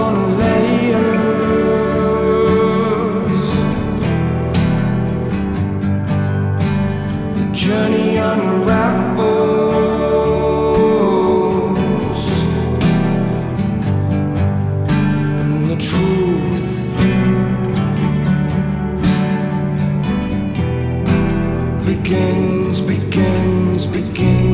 on layers. The journey unravels, and the truth begins.